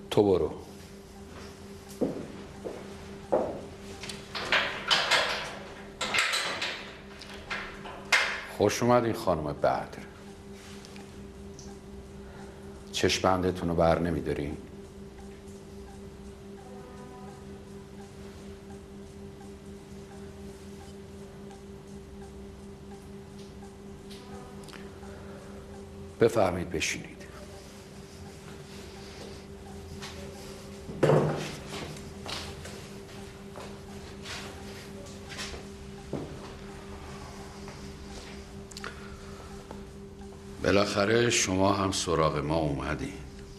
تو برو. خوش اومدین خانم بدر. چشمندتون رو بر نمیدارین؟ بفرمایید بشینید. بالاخره شما هم سراغ ما اومدین.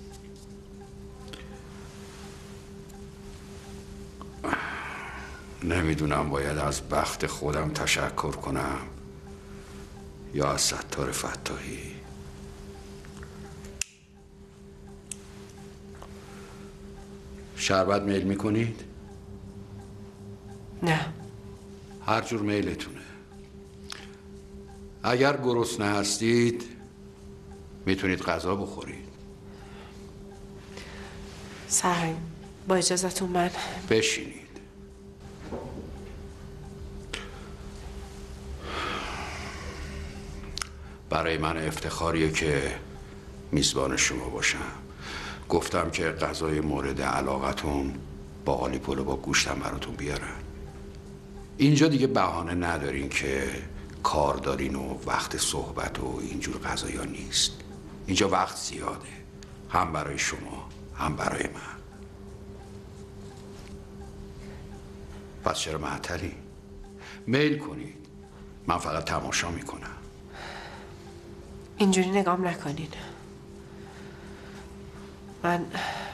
نمیدونم باید از بخت خودم تشکر کنم یا از ستار فتاحی. شربت میل میکنید؟ نه. هر جور میلتونه. اگر گرسنه هستید میتونید غذا بخورید. سرهنگ با اجازهتون من بشینید. برای من افتخاریه که میزبان شما باشم. گفتم که غذای مورد علاقتون باقالی پلو با گوشتم براتون بیارن. اینجا دیگه بهانه ندارین که کار دارین و وقت صحبت و اینجور غذایا نیست. اینجا وقت زیاده، هم برای شما هم برای من. پس چرا معطلی؟ میل کنید، من فقط تماشا میکنم. اینجوری نگام نکنین. من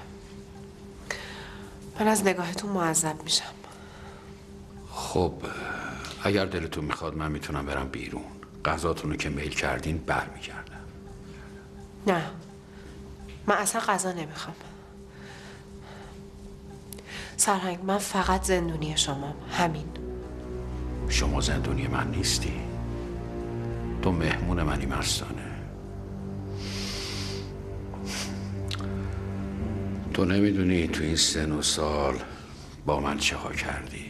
از نگاهتون معذب میشم. خب اگر دلتون میخواد من میتونم برم بیرون. غذاتون رو که میل کردین برمیگردم. نه، من اصلا غذا نمیخوام. سرهنگ من فقط زندونی شمام، همین. شما زندونی من نیستی. تو مهمون منی مستانه. تو نمیدونی تو این سن و سال با من چه ها کردی.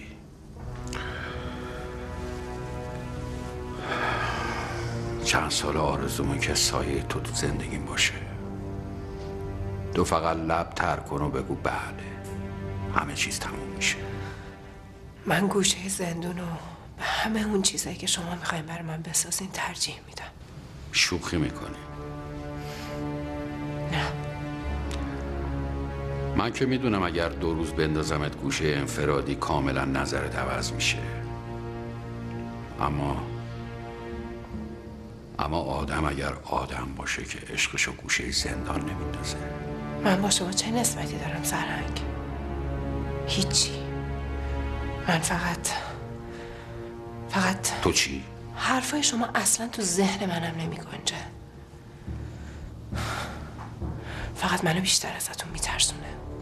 چند سال آرزومون که سایه تو زندگیم باشه. تو فقط لب تر کن و بگو بله، همه چیز تموم میشه. من گوشه زندون رو به همه اون چیزایی که شما میخواین برای من بسازین ترجیح میدم. شوخی میکنی؟ نه. من که میدونم اگر 2 روز بندازمت گوشه انفرادی کاملا نظرت عوض میشه. اما آدم اگر آدم باشه که عشقشو گوشه زندان نمیندازه. من با شما چه نسبتی دارم سرهنگ؟ هیچی. من فقط تو چی؟ حرفای شما اصلا تو ذهن منم نمی گنجه. فقط منو بیشتر ازتون میترسونه.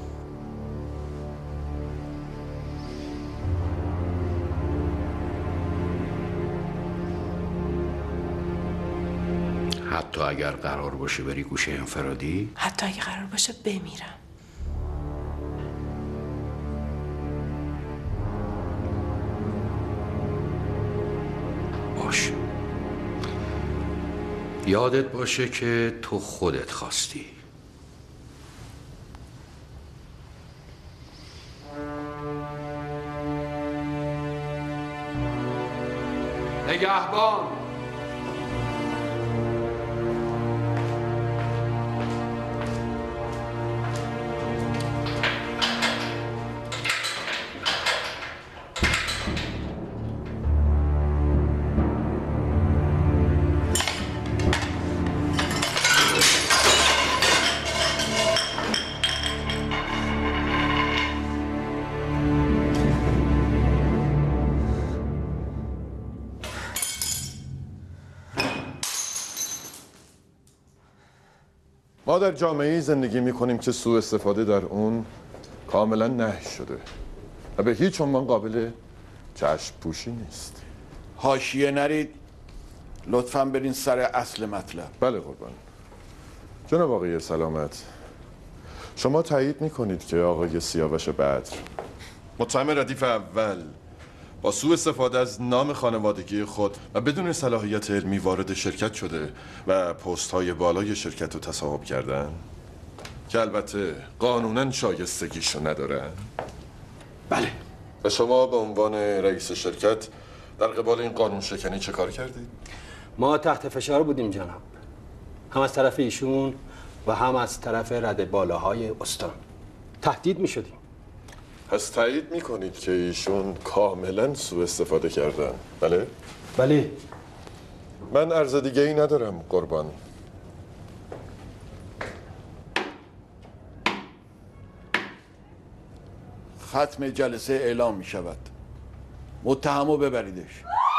حتی اگر قرار باشه بری گوشه انفرادی؟ حتی اگه قرار باشه بمیرم. باشه. یادت باشه که تو خودت خواستی. نگهبان. ما در جامعه‌ای زندگی می‌کنیم که سوء استفاده در اون کاملا نهی شده و به هیچ عنوان قابل چشم پوشی نیست. حاشیه نرید، لطفاً برین سر اصل مطلب. بله قربان. جناب آقای سلامت، شما تایید میکنید که آقای سیاوش بدر متهم ردیف اول با سوء استفاده از نام خانوادگی خود و بدون صلاحیت علمی وارد شرکت شده و پست های بالای شرکت رو تصاحب کردن که البته قانونا شایستگیشو ندارن؟ بله. و شما به عنوان رئیس شرکت در قبال این قانون شکنی چه کار کردید؟ ما تحت فشار بودیم جناب، هم از طرف ایشون و هم از طرف رده بالاهای استان تهدید می شدیم. پس تایید میکنید که ایشون کاملا سوء استفاده کردن، بله؟ بله. من عرض دیگه ای ندارم قربان. ختم جلسه اعلام می شود. متهمو ببریدش.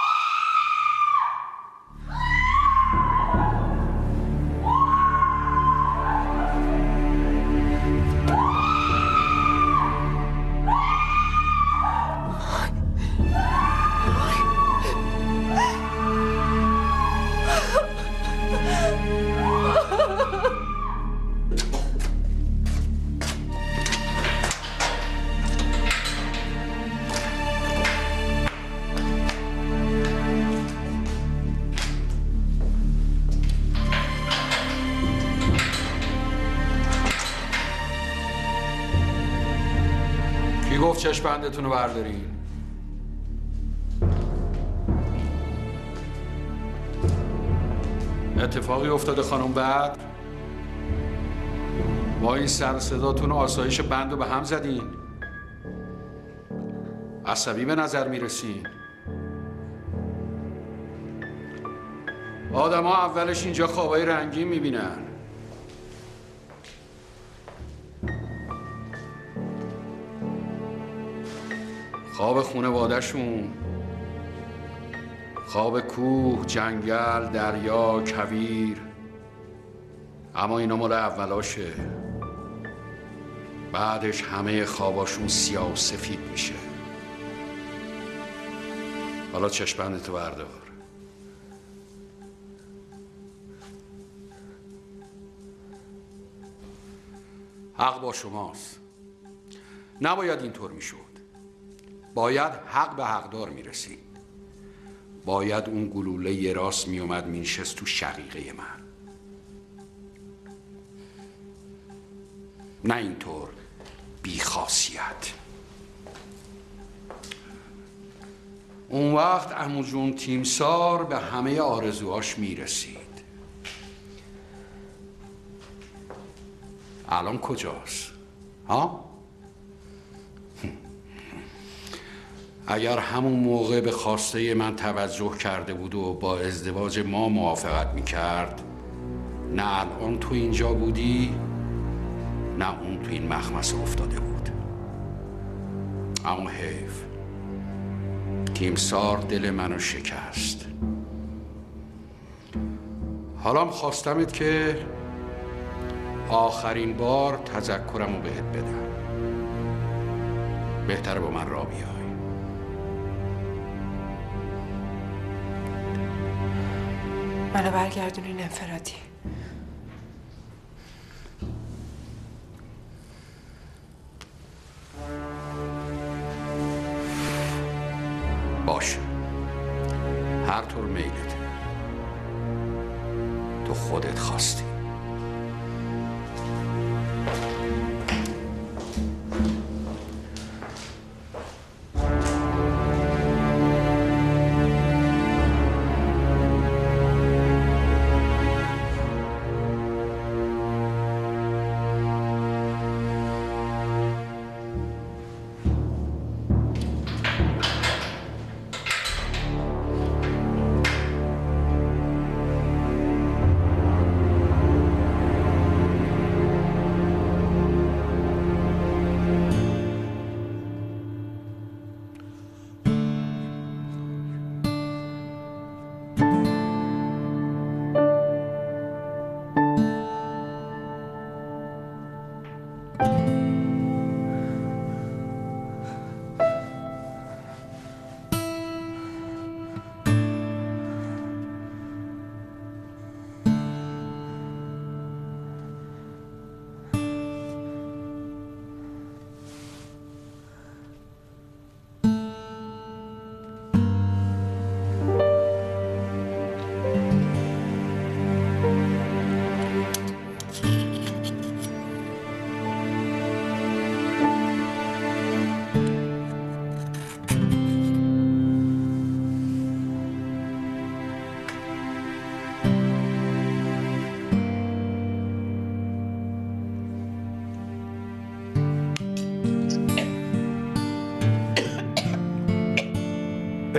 کی گفت چشم بندتون رو بردارین؟ اتفاقی افتاده خانم بدر؟ با این سر صداتون آسایش بند رو به هم زدین؟ عصبی به نظر میرسین؟ آدم ها اولش اینجا خوابای رنگین میبینن، خواب خونواده‌شون، خواب کوه، جنگل، دریا، کویر. اما اینا مال اولاشه، بعدش همه خواباشون سیاه و سفید میشه. حالا چشمندتو بردار. حق با شماست. نباید اینطور میشد. باید حق به حقدار میرسید. باید اون گلوله یه راست میومد مینشست تو شقیقه من، نه اینطور بیخاصیت. اون وقت عمو جون تیمسار به همه آرزوهاش میرسید. الان کجاست؟ ها؟ اگر همون موقع به خواسته من توجه کرده بود و با ازدواج ما موافقت میکرد، نه الان تو اینجا بودی، نه اون تو این مخمصه افتاده بود. اما حیف، تیمسار دل منو شکست. حالا خواستمت که آخرین بار تذکرمو بهت بدم. بهتره با من راه بیای. منو برگردونین انفرادی. باشه، هر طور میلته، تو خودت خواستی.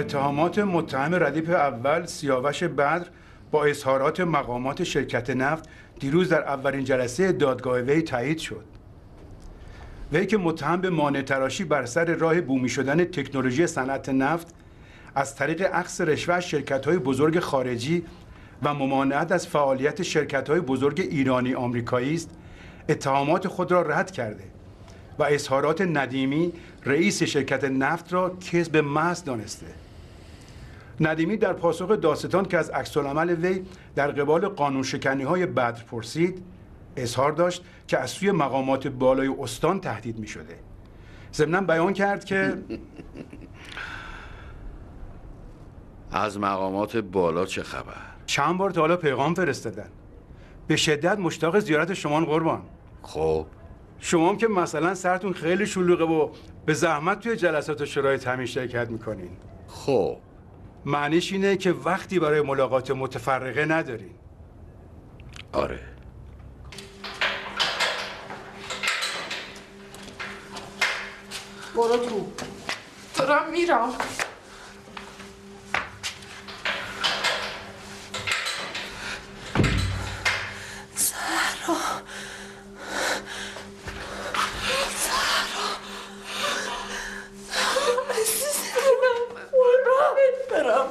اتهامات متهم ردیف اول سیاوش بدر با اظهارات مقامات شرکت نفت دیروز در اولین جلسه دادگاه وی تایید شد. وی که متهم به مانع تراشی بر سر راه بومی شدن تکنولوژی صنعت نفت از طریق اخذ رشوه از شرکت‌های بزرگ خارجی و ممانعت از فعالیت شرکت‌های بزرگ ایرانی آمریکایی است، اتهامات خود را رد کرده و اظهارات ندیمی رئیس شرکت نفت را کذب محض دانسته. ندیمی در پاسخ داستان که از عکس‌العمل وی در قبال قانون شکنی‌های بدر پرسید، اظهار داشت که از سوی مقامات بالای استان تهدید می شده. ضمناً بیان کرد که از مقامات بالا چه خبر؟ چند بار تا حالا پیغام فرستادن. به شدت مشتاق زیارت شما قربان. خب شما هم که مثلا سرتون خیلی شلوغه و به زحمت توی جلسات و شرایط همین شرکت میکنین. خب معنیش اینه که وقتی برای ملاقات متفرقه ندارین. آره. برو تو. دارم میرم. برم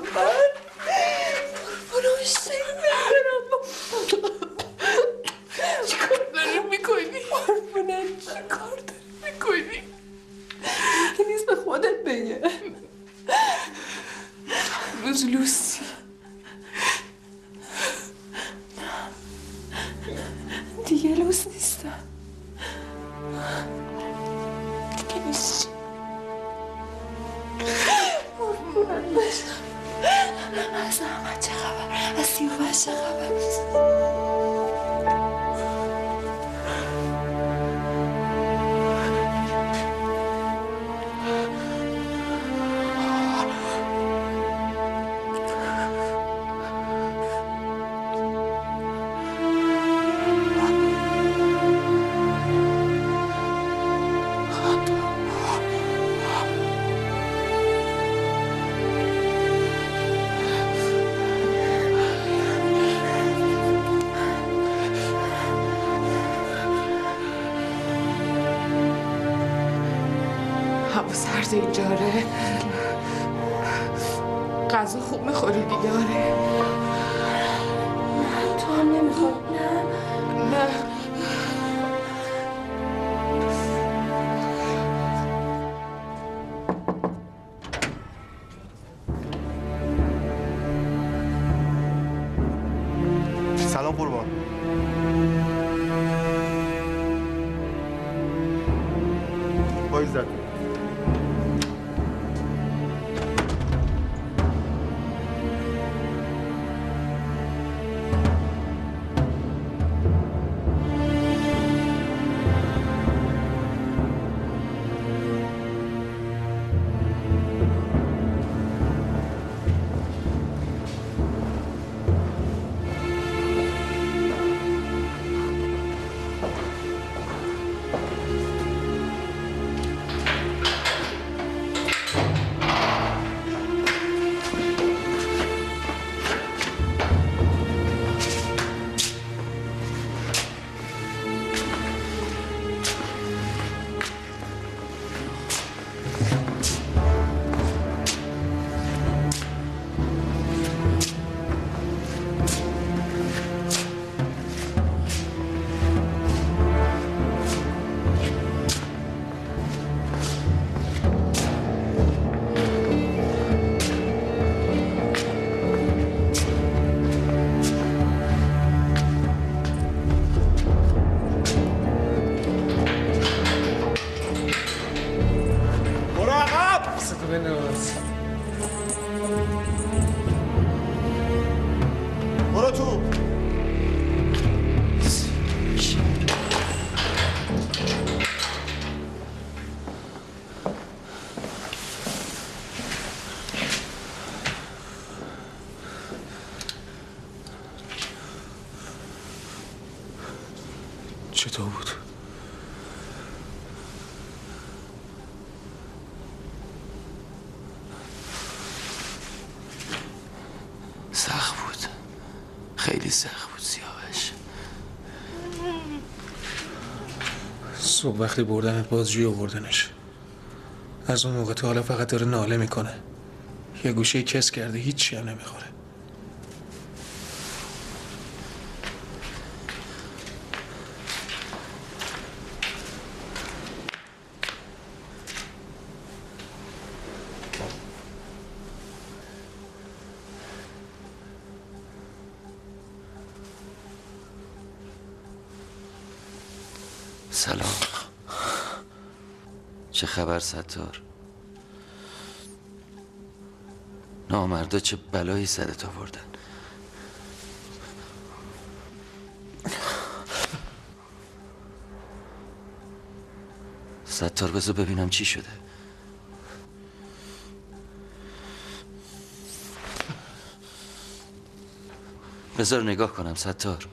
برو چیکار داری میکنی؟ قربونت چیکار داری میکنی؟ که نیست به خودت بگه. روز لوسی دیگه لوس نیستم. دیگه نیستی. قربونت بشم. از احمد چه خبر؟ از سیاوش چه خبر؟ هوا سرد اینجا آره. غذا خوب میخوری دیگه آره. تو هم نمیخواد؟ نه سلام قربان. با عزت. برو تو. چطور بود؟ خیلی سخت بود سیاوش. صبح وقتی بردنت بازجویی آوردنش، از اون موقع تا حالا فقط داره ناله میکنه. یه گوشه کس کرده، هیچی هم نمیخوره. سلام. چه خبر ستار؟ نامردا چه بلایی سرت آوردن؟ ستار بذار ببینم چی شده. بذار نگاه کنم ستار.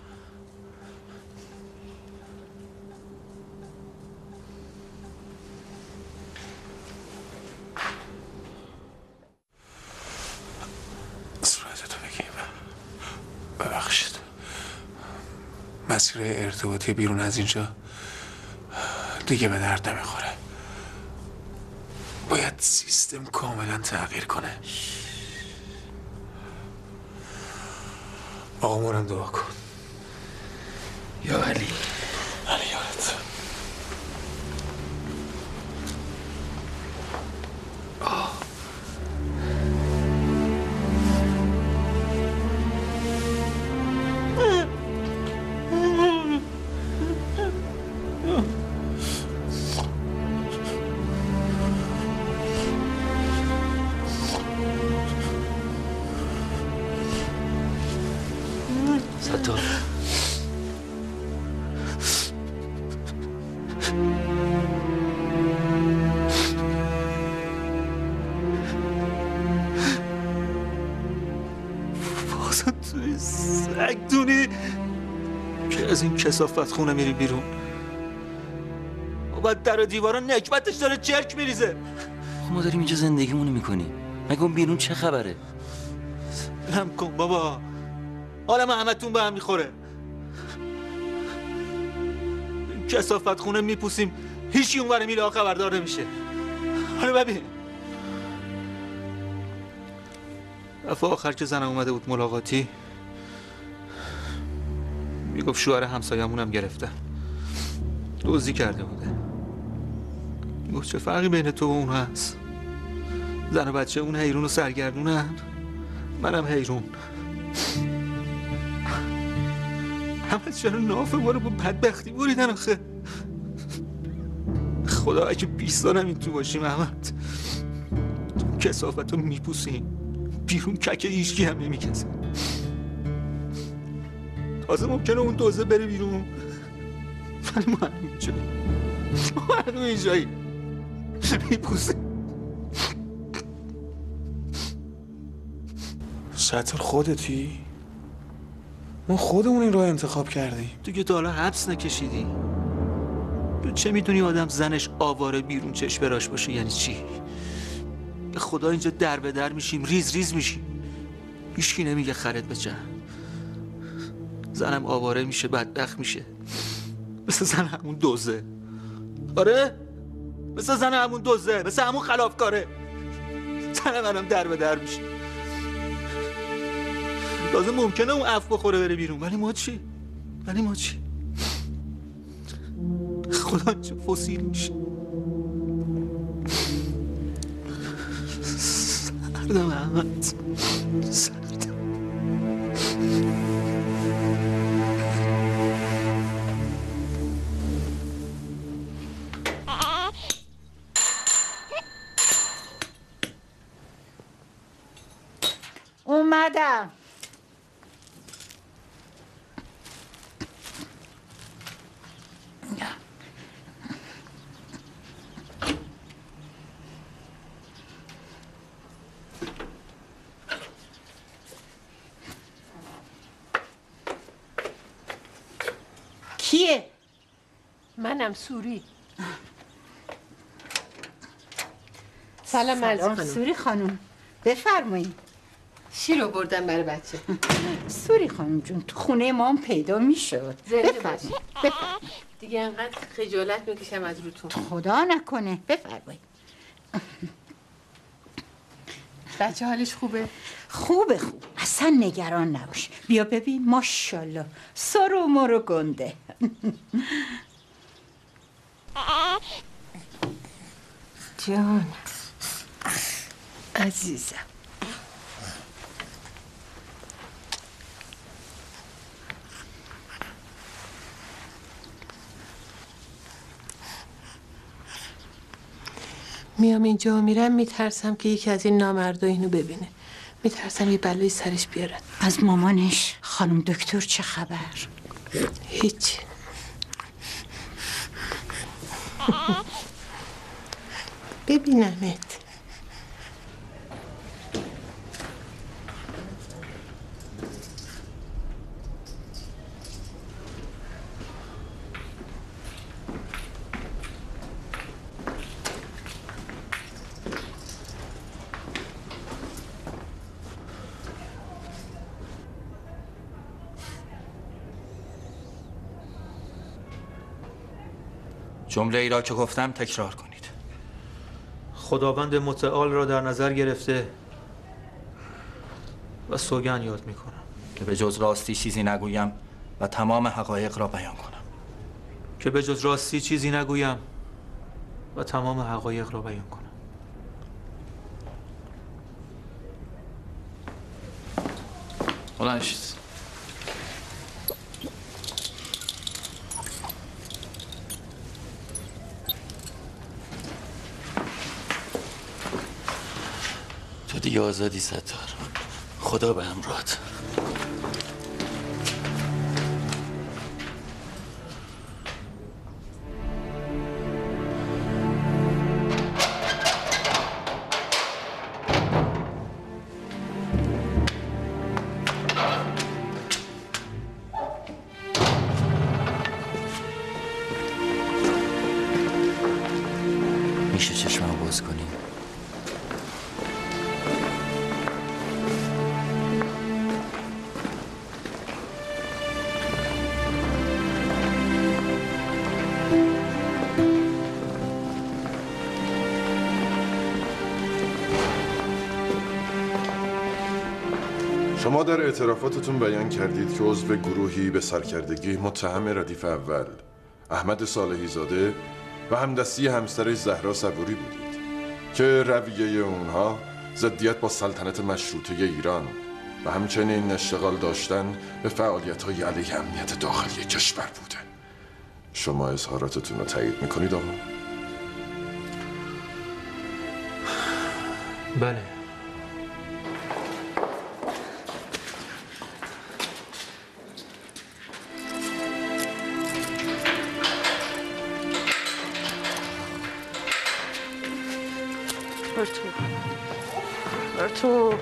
مسیر ارتباطی بیرون از اینجا دیگه به درد نمیخوره. باید سیستم کاملا تغییر کنه. آقا مورم دعا کن. یا علی. علی یارت. ستار بازم توی سگدونی که از این کثافت خونه میری بیرون و بعد در و دیوارا نکبتش داره چرک میریزه. ما داریم اینجا زندگیمونو میکنی، مگه اون بیرون چه خبره؟ لم کن بابا، حالا ما همتون به هم میخوره. کثافت خونه میپوسیم، هیچی اونور میره خبردار نمیشه. حالا ببین دفعه آخر که زنم اومده بود ملاقاتی میگفت شوهر همسایه‌مونم گرفته، دزدی کرده بوده. میگفت چه فرقی بین تو و اون هست؟ زن و بچه اون حیرون و سرگردونن، منم حیرون. همه چرا ناف ما رو با بدبختی بریدن آخه؟ خدا اگه 20 سالم این تو باشیم احمد، تو کثافت رو میپوسیم بیرون، ککه هیچکی هم نمیکسه. تازه ممکنه اون دوزه بره بیرون، ولی ما هنو اینجایی، ما هنو اینجایی میپوسیم. ستار خودتی؟ ما خودمون این راه انتخاب کردیم. تو که تا حالا حبس نکشیدی؟ تو چه میدونی آدم زنش آواره بیرون چشم براش باشه یعنی چی؟ به خدا اینجا در به در میشیم، ریز ریز میشیم، هیچکی نمیگه خرت به جمع. زنم آواره میشه، بدبخت میشه، مثل زن همون دوزه. آره؟ مثل زن همون دوزه، مثل همون خلافکاره. زن منم در به در میشه. تازه ممکنه اون عفو بخوره بره بیرون، ولی ما چی؟ خدا چه فسیل میشه. سردم احمد، سردم. اومدم. کیه؟ منم سوری. سلام عرض خانم. سوری خانم بفرمایید. شیر آوردم برای بچه. سوری خانم جون تو خونه ما هم پیدا میشد. بفرمایید. دیگه انقدر خجالت میکشم از روتون. خدا نکنه. بفرمایید. بچه حالش خوبه؟ خوبه. اصلا نگران نباش. بیا ببین ماشاءالله سر و مرو گنده. جان عزیزم. میام اینجا و میرم میترسم که یکی از این نامردا اینو ببینه. میترسم یه بلایی سرش بیارن. از مامانش خانم دکتر چه خبر؟ هیچ. ببینمت. جمله ای را که گفتم تکرار کنید. خداوند متعال را در نظر گرفته و سوگند یاد میکنم که به جز راستی چیزی نگویم و تمام حقایق را بیان کنم. که به جز راستی چیزی نگویم و تمام حقایق را بیان کنم. بلند شید. تو دیگه آزادی ستار. خدا به همراهت. میشه چشممو باز کنی؟ شما در اعترافاتتون بیان کردید که عضو گروهی به سرکردگی متهم ردیف اول احمد صالحی زاده و همدستی همسرش زهرا صبوری بودید که رویه اونها ضدیت با سلطنت مشروطه ایران و همچنین اشتغال داشتن به فعالیت‌های علیه امنیت داخلی کشور بوده. شما اظهاراتتون رو تایید میکنید آقا؟ بله. برتو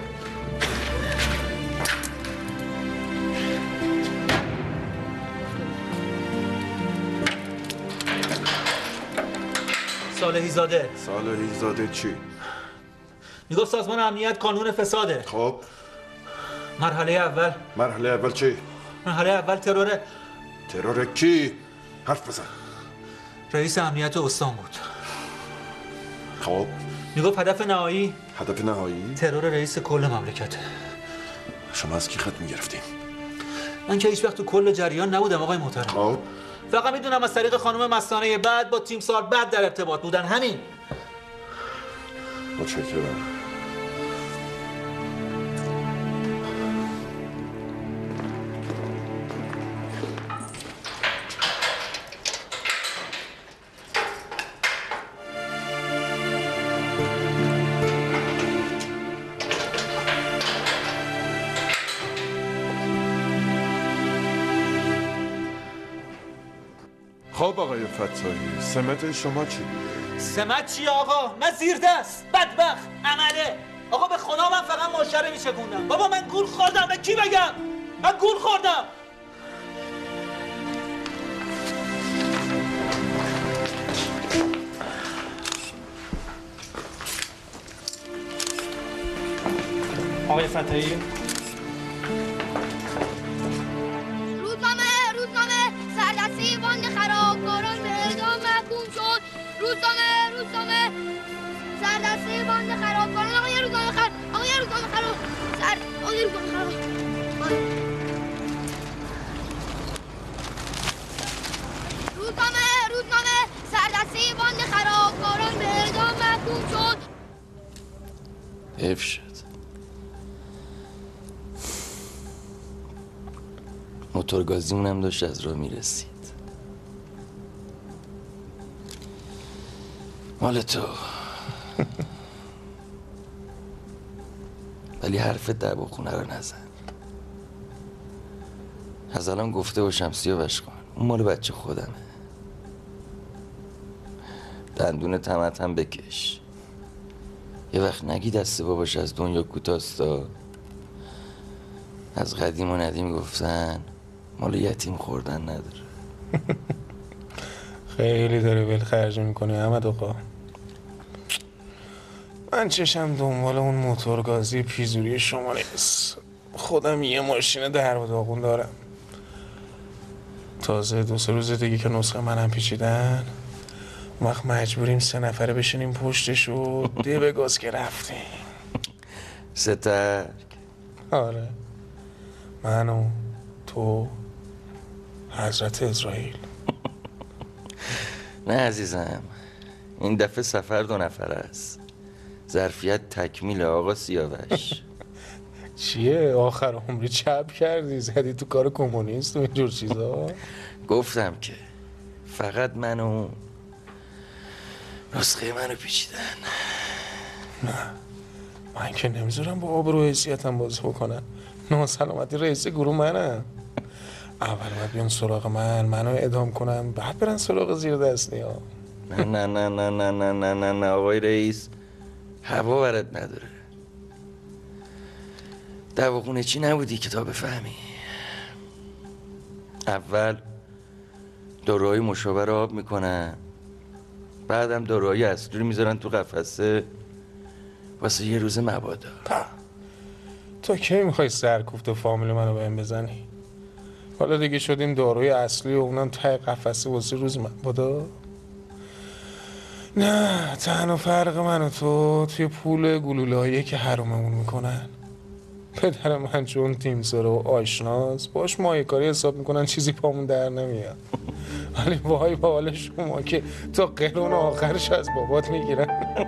صالحی زاده. صالحی زاده چی؟ میگفت سازمان امنیت کانون فساده. خب مرحله اول. مرحله اول چی؟ مرحله اول تروره. ترور کی؟ حرف بزن. رئیس امنیت استان بود. خب میگفت هدف نهایی. هدف نهایی؟ ترور رئیس کل مملکته. شما از کی خط میگرفتین؟ من که هیچ وقت تو کل جریان نبودم آقای محترم. خب فقط میدونم از طریق خانم مستانه بعد با تیم سال بعد در ارتباط بودن، همین. متشکرم. خب آقای فتاحی، سمت شما چی؟ سمت چی آقا؟ من زیر دست بدبخت عمله. آقا به خدا من فقط ماشه میچکوندم. بابا من گول خوردم. به کی بگم؟ من گول خوردم. آقای فتحی. روزنامه سردسته باند خرابکاران به اعدام محکوم شد. روزنامه سردسته باند خرابکاران. آقای روزنامه خراب. روزنامه سردسته باند خرابکاران به اعدام محکوم شد. حیف شد. موتورگازیمون هم داشت از راه میرسید. مال تو. ولی حرف دعواخونه رو نزن. از الان گفته باشم سیاوش کن، اون مال بچه خودمه. دندون طمعت هم بکش. یه وقت نگی دست باباش از دنیا کوتاستا. از قدیم و ندیم گفتن مال یتیم خوردن نداره. خیلی داری ول خرج میکنی احمد آقا. من چشم دنبال اون موتورگازی پیزوری شما نیست. خودم یه ماشین در و داغون دارم. تازه 2-3 روز دیگه که نسخه منم پیچیدن، وقت مجبوریم 3 نفره بشینیم پشتش و ده به گاز که رفتیم. سترک. آره، من و تو حضرت اسرائیل. نه عزیزم، این دفعه سفر 2 نفره است. ظرفیت تکمیل آقا سیاوش. چیه آخر عمری چپ کردی زدی تو کار کمونیست و اینجور چیزا؟ گفتم که فقط من و نسخه منو پیچیدن. نه من که نمیذارم با آبرو حیثیتم بازی بکنن. ناسلامتی رئیس گروه منم. اول باید بیان سراغ منو اعدام کنم، بعد برن سراغ زیر دستی ها. نه نه نه نه نه نه نه نه نه آقای رئیس، هوا برات نداره. دعواخونه چی نبودی که تا بفهمی. اول داروهای مشابه رو آب میکنن، بعدم داروهای اصلی رو میذارن تو قفسه واسه یه روز مبادا. تو کی میخوای سرکوفت فامیل منو بهم بزنی؟ حالا دیگه شدیم داروی اصلی و اونم ته قفسه واسه روز مبادا؟ نه، تنها فرق من و تو توی پول گلوله‌ای که حروممون میکنن. پدر من چون تیمسار و آشناس باش ماهیکاری حساب میکنن، چیزی پامون در نمیاد. ولی وای با حال شما که تا قرون آخرش از بابات میگیرن.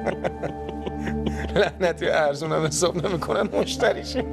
لعنتی ارزون هم حساب نمیکنن مشتریشی.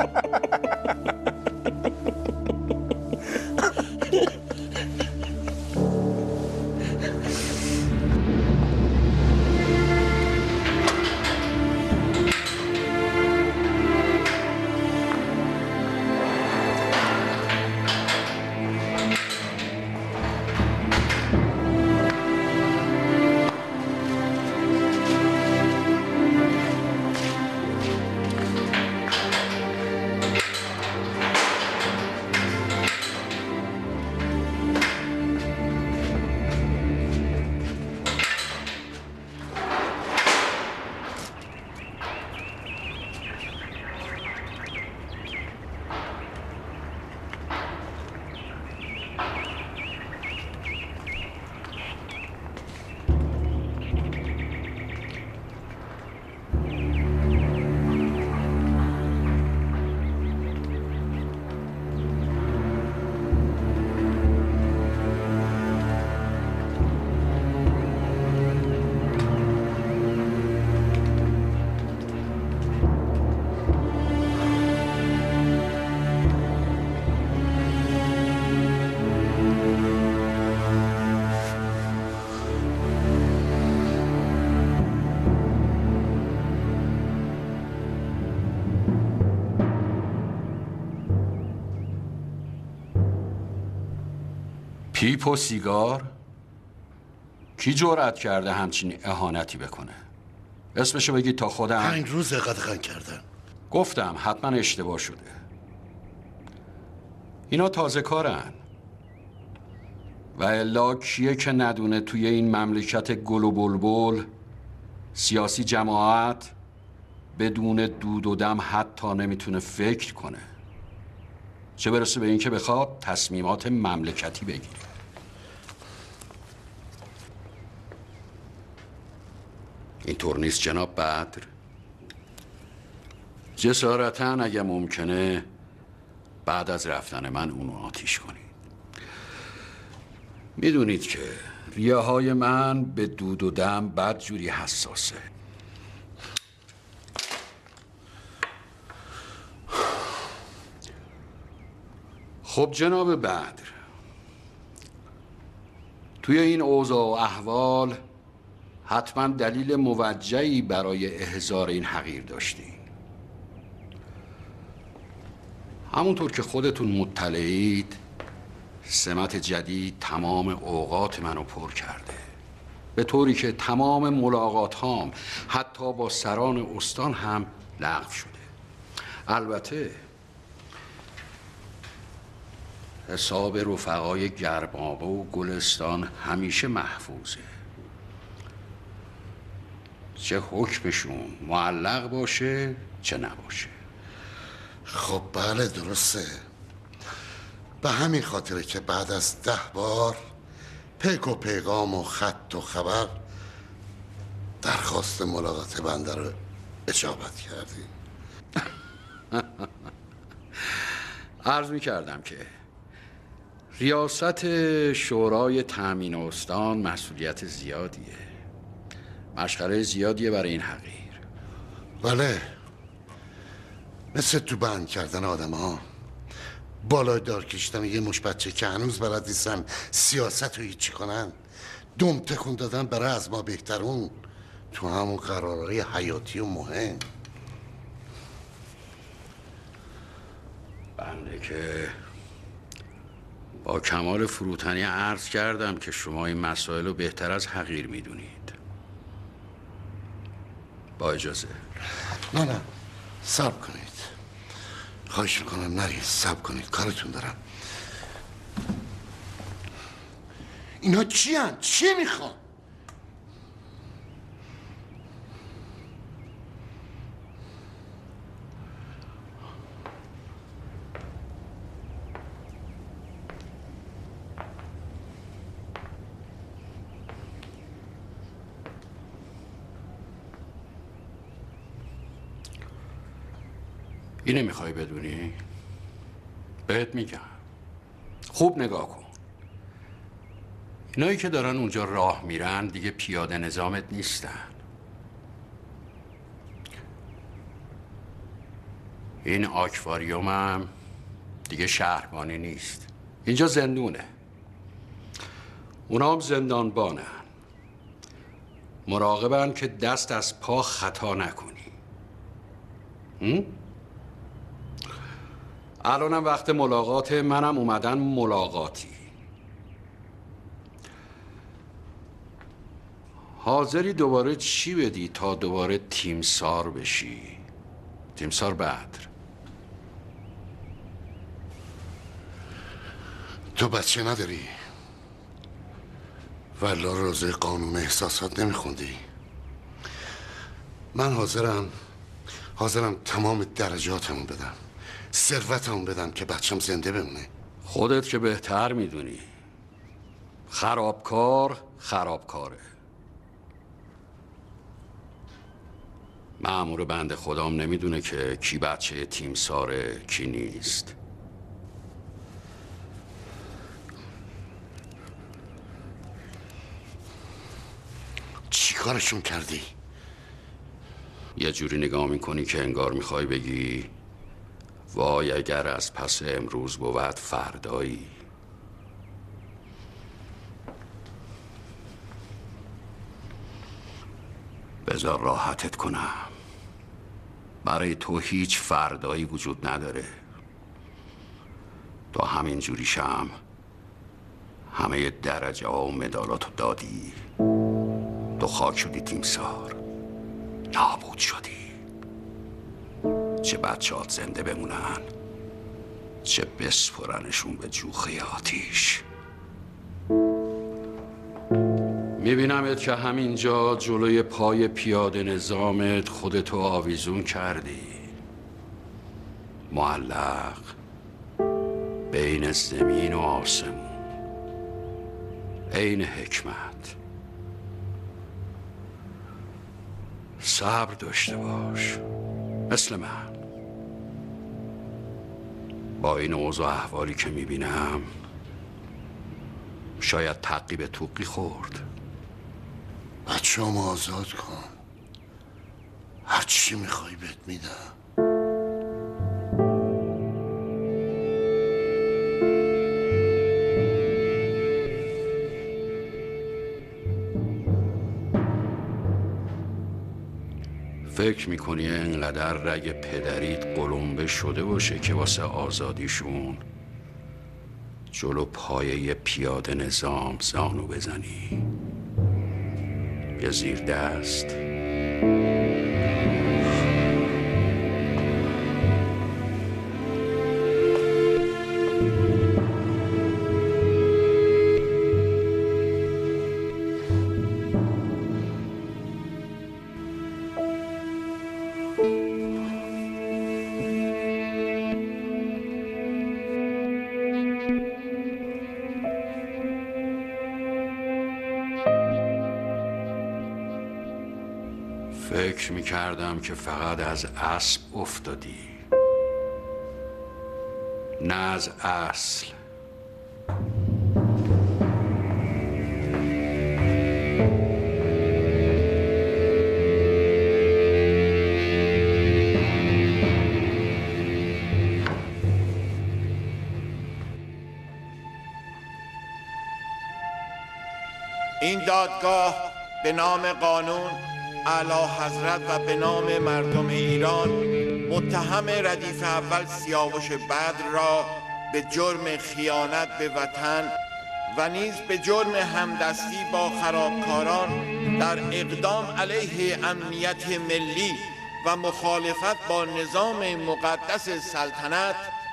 پیپ و سیگار؟ کی جرأت کرده همچین اهانتی بکنه؟ اسمشو بگید تا خودم. 5 روز قدغن کردن. گفتم حتما اشتباه شده. اینا تازه کارن و الا کیه که ندونه توی این مملکت گل و بلبل سیاسی جماعت بدون دود و دم حتی نمیتونه فکر کنه، چه برسه به اینکه بخواد تصمیمات مملکتی بگیره. اینطور نیست جناب بدر؟ جسارتاً اگه ممکنه بعد از رفتن من اونو آتیش کنید. میدونید که ریه‌های من به دود و دم بدجوری حساسه. خب جناب بدر، توی این اوضاع و احوال حتما دلیل موجهی برای احضار این حقیر داشتین. همونطور که خودتون مطلعید، سمت جدید تمام اوقات منو پر کرده، به طوری که تمام ملاقات هام حتی با سران استان هم لغو شده. البته حساب رفقای گرمابه و گلستان همیشه محفوظه، چه حکمشون معلق باشه چه نباشه. خب بله درسته، به همین خاطره که بعد از 10 بار پیک و پیغام و خط و خبر درخواست ملاقات بنده رو اجابت کردیم. عرض می کردم که ریاست شورای تأمین استان مسئولیت زیادیه، مشغله زیادیه برای این حقیر. بله، مثل تو بند کردن آدم ها، بالای دار کشیدن یه مش بچه که هنوز بلد نیستن سیاست رو هیچی کنن، دم تکون دادن برای از ما بهترون تو همون قرارهای حیاتی و مهم. بنده که با کمال فروتنی عرض کردم که شما این مسائل رو بهتر از حقیر میدونید. با اجازه. نه صبر کنید، خواهش میکنم نرید، صبر کنید، کارتون دارم. اینا چی هن؟ چی میخوان؟ اینه میخوای بدونی؟ بهت میگم، خوب نگاه کن. اینایی که دارن اونجا راه میرن دیگه پیاده نظامت نیستن. این آکواریوم هم دیگه شهربانی نیست، اینجا زندونه. اونا هم زندانبانن، مراقبن که دست از پا خطا نکنی. الانم وقت ملاقات منم اومدن ملاقاتی. حاضری دوباره چی بدی تا دوباره تیمسار بشی؟ تیمسار بدر. تو بچه نداری؟ والا روزه قانون احساسات نمیخوندی؟ من حاضرم تمام درجاتمو بدم، ثروتمو بدم که بچم زنده بمونه. خودت که بهتر میدونی، خرابکار خرابکاره. مأمور بنده خدام نمیدونه که کی بچه تیمساره کی نیست. چی کارشون کردی؟ یه جوری نگاه میکنی که انگار میخوای بگی وای اگر از پس امروز بود فردایی. بذار راحتت کنم، برای تو هیچ فردایی وجود نداره. تو همین جوریشم همه درجه ها و مدالاتو دادی، تو خاک شدی تیمسار، نابود شدی. چه بچه‌هات زنده بمونن، چه بسپرنشون به جوخه آتیش. میبینمت که همینجا جلوی پای پیاده نظامت خودتو آویزون کردی، معلق بین زمین و آسمون، عین حکمت. صبر داشته باش مثل من. با این اوضاع احوالی که میبینم شاید تعقیب توقی خورد. بچه هم آزاد کن، هر چی میخوای بهت میدم. فکر میکنی انقدر رگ پدریت قلمبه شده باشه که واسه آزادیشون جلو پایه پیاده نظام زانو بزنی یا زیر دست؟ فکر میکردم که فقط از اسب افتادی، نه از اصل. این دادگاه به نام قانون اعلی حضرت و به نام مردم ایران متهم ردیف اول سیاوش بدر را به جرم خیانت به وطن و نیز به جرم همدستی با خرابکاران در اقدام علیه امنیت ملی و مخالفت با نظام مقدس سلطنت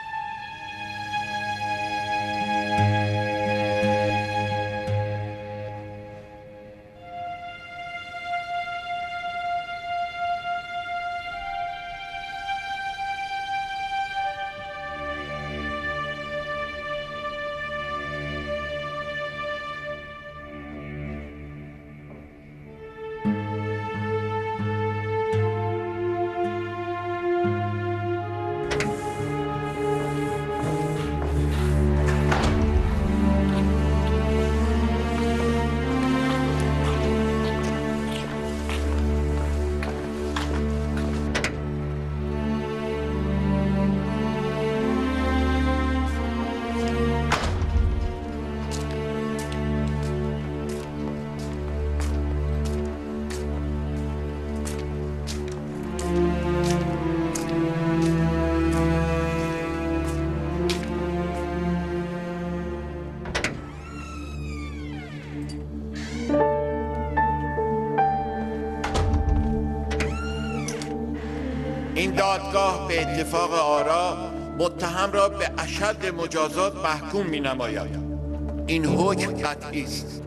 این دادگاه به اتفاق آرا متهم را به اشد مجازات محکوم می نماید. این حکم قطعی است.